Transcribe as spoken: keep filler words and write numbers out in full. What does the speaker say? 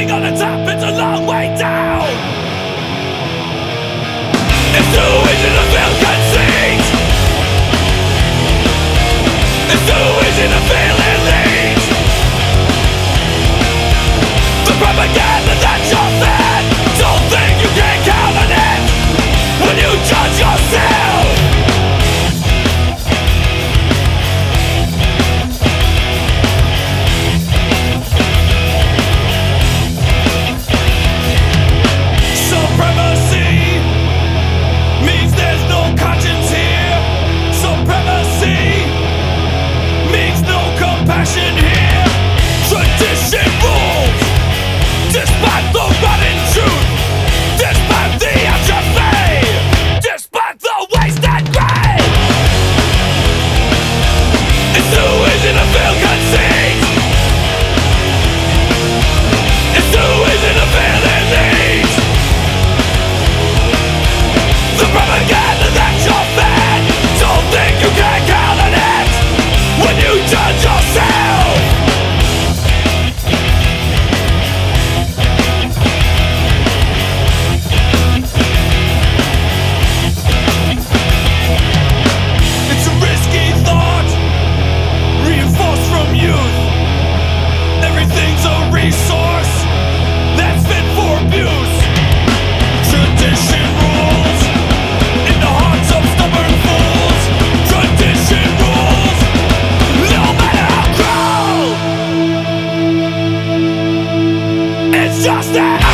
Starting on the top, it's a long way down. It's too easy to feel conceit. It's too easy to feel elite. The propaganda that you're fed, don't think you can count on it when you judge yourself. Supremacy means there's no conscience here. Supremacy means no compassion here. Tradition rules, despite the rotten truth, despite the atrophy, despite the waste and greed. It's too easy to feel conceit. It's too easy to feel elite. The propaganda that you're fed, don't think you can count on it when you judge yourself. It's a risky thought, reinforced from youth. Everything's a resource that's fit for abuse. Tradition rules in the hearts of stubborn fools. Tradition rules, no matter how cruel. It's just that